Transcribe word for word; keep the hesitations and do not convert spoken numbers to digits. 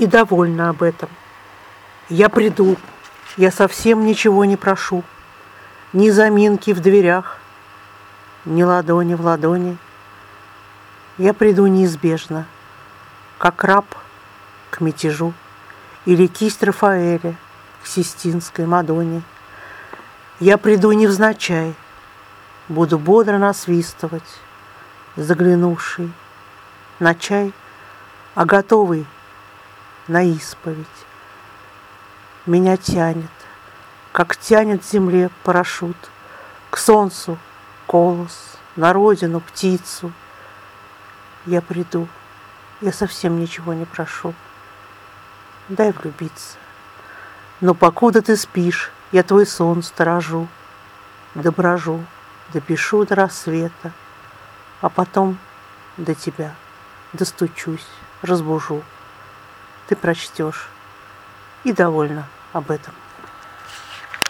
и довольна об этом. Я приду, я совсем ничего не прошу, ни заминки в дверях, ни ладони в ладони. Я приду неизбежно, как раб к мятежу, или кисть Рафаэля к Систинской Мадонне. Я приду невзначай, буду бодро насвистывать, заглянувший на чай, а готовый на исповедь. Меня тянет, как тянет земле парашют, к солнцу колос, на родину птицу. Я приду, я совсем ничего не прошу, дай влюбиться. Но покуда ты спишь, я твой сон сторожу, доброжу, допишу до рассвета, а потом до тебя достучусь, разбужу. Ты прочтешь и довольна об этом.